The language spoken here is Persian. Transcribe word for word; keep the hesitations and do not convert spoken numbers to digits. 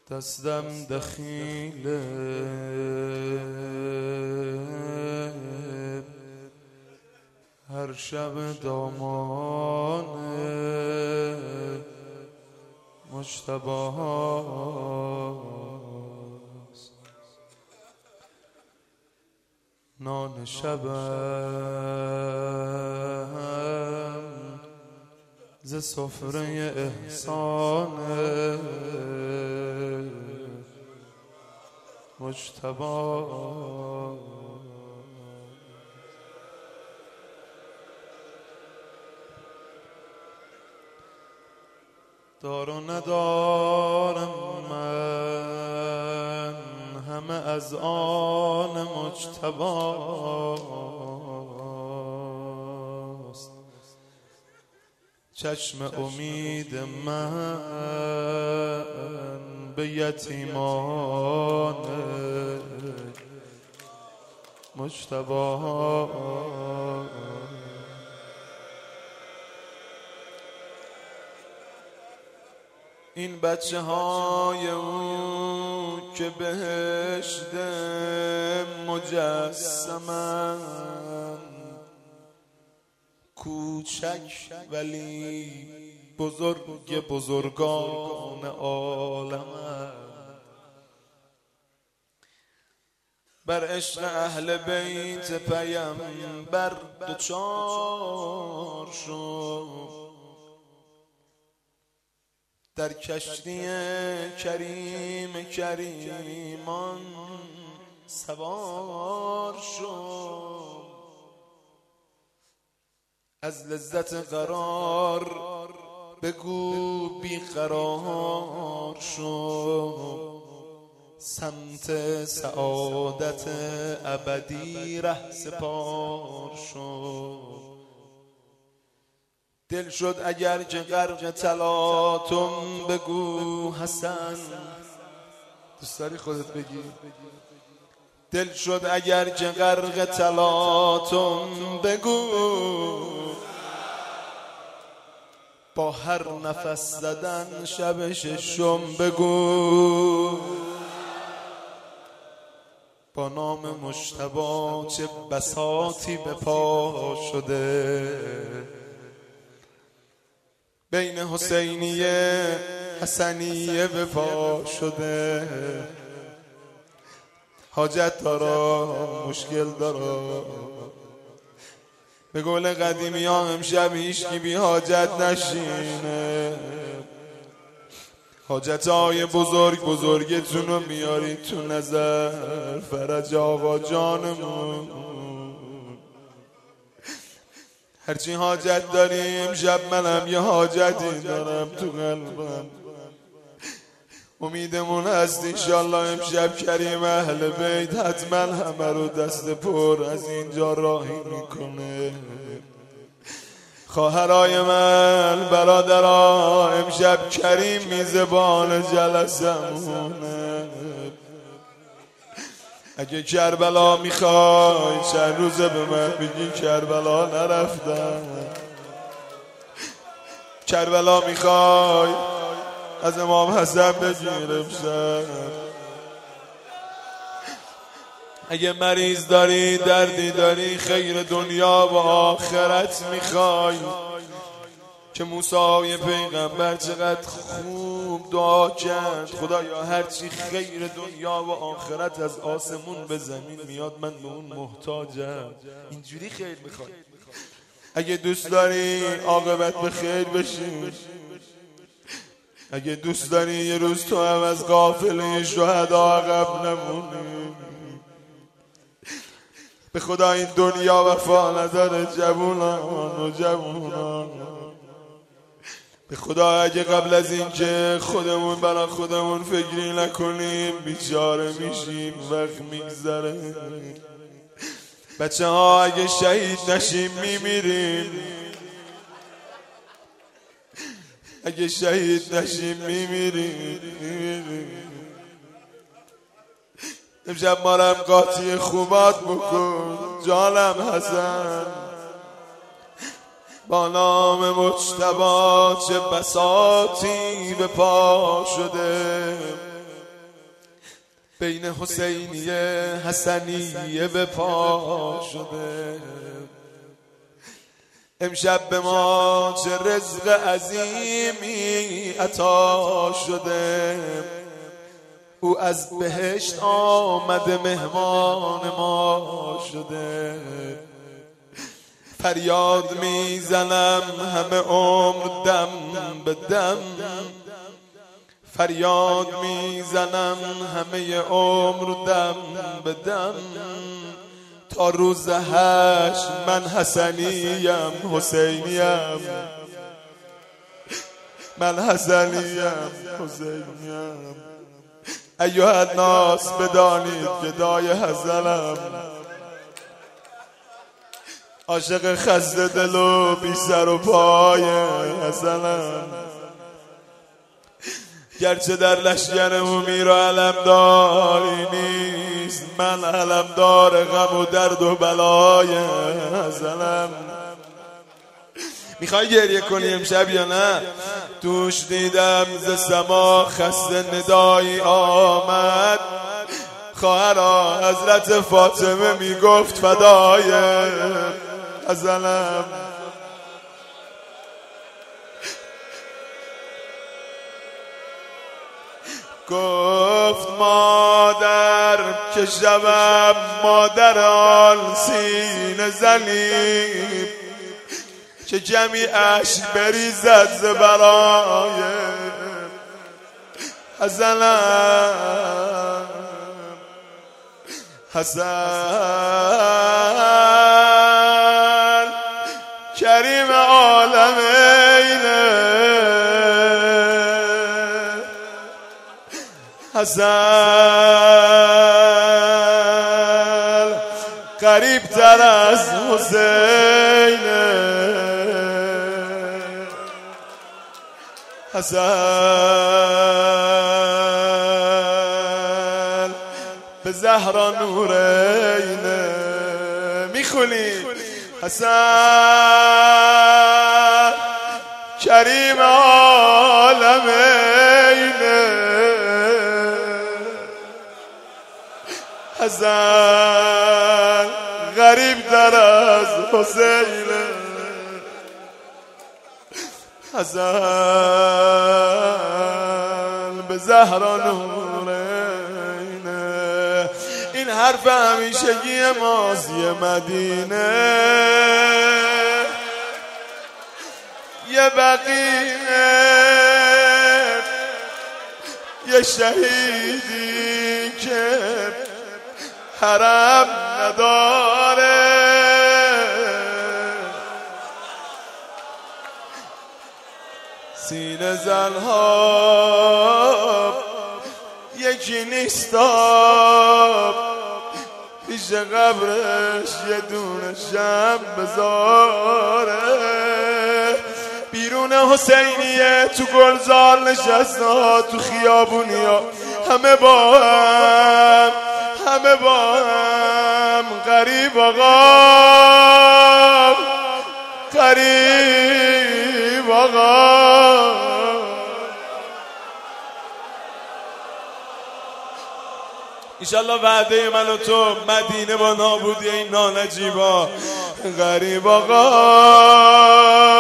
دستم دخیله هر شب دامان مجتباست، نان شبم ز سفره احسان مجتباست. دار و ندارم من همه از آن مجتباست، چشم امید من به یتیمان مجتباست. این بچه های او که بهشت مجسمن، کوچک ولی بزرگ بزرگان عالمن، بر عشق اهل بیت پیمبر دوچار شد، در کشتی کریم کریمان سوار شد، از لذت قرار بگو بیقرار شد، سمت سعادت ابدی ره سپار شد. دل شد اگر که غرق تلاطم بگو حسن، دوست داری خودت بگی؟ دل شد اگر که غرق تلاطم بگو، با هر نفس زدن شب ششم بگو، با نام مجتبی چه بساطی به پا شده، بین حسینیه حسنیه به پا شده، حاجت دارا مشکل دارا، به قول قدیمی ها امشب هیچکی بی حاجت نشینه، حاجت های بزرگ بزرگتون رو میارید تو نظر، فرج آقا جانمون، هرچی حاجت داریم شب منم یه حاجتی دارم تو قلبم، امیدمون هست انشالله امشب کریم اهل بیت حتما همه رو دست پر از اینجا راهی میکنه. خواهرای من برادرها امشب کریم میزبان جلسمونه، اگه کربلا میخوای چند روزه به من بگی کربلا نرفتم، کربلا میخوای از امام حسن بگیر امشب، اگه مریض داری دردی داری خیر دنیا و آخرت میخوای، که موسی پیغمبر چقدر خوب دعا کرد، خدایا هرچی خیر دنیا و آخرت از آسمون به زمین میاد من به اون محتاجم، اینجوری خیر میخوای. اگه دوست داری عاقبت به خیر بشی، اگه دوست داری یه روز تو هم از قافله شهدا عقب نمونی، به خدا این دنیا وفا نداره جوونان و جوونان، به خدا اگه قبل از این که خودمون برای خودمون فکری نکنیم بیچاره میشیم، وقت میگذره. بچه ها اگه شهید نشیم میمیریم، اگه شهید نشیم میمیریم. امشب مارم قاطی خوبات بکن جانم حسن، با نام مجتبی چه بساطی به پا شده، بین حسینیه حسنیه به پا شده. امشب به ما چه رزق عظیمی عطا شده. او از بهشت آمده مهمان ما شده. فریاد میزنم همه عمر دم به دم. فریاد میزنم همه عمر دم به دم. تا روز حشر من حسنیم حسینیم. من حسنیم حسینیم. ایها الناس بدانید گدای حزنم، عاشق خسته دل و بی سر و پای حسنم. گرچه در لشگر امیر و علمداری نیست، من علمدار غم و درد و بلای حسنم. میخوای گریه کنی امشب یا نه؟ توش دیدم ز سما خسته ندایی آمد. خواهرا حضرت فاطمه میگفت فدای حسنم. گفت مادر که شبم مادر آن سینه زنی، که جمعی اشک بریزد ز برای حسنم. حسن کریم عالمینه. حسن قریب تر از حسینه. حسن به زهرا نورینه. میخونی حسن کریم عالمینه. حسن غریب در از حسینه. حسن به زهرا نورینه. این حرف همیشگی ماضی مدینه. یه بقیه یه شهیدی که حرم نداره. سینه زنها یکی نیستا، پیش قبرش یه دونه شم بذاره. بیرون حسینیه تو گلزار نشسته، تو خیابونیا همه با هم، همه با هم غریب آقا، غریب آقا. ایشالله وعده من و تو مدینه با نابودی این نانجیبا. غریب آقا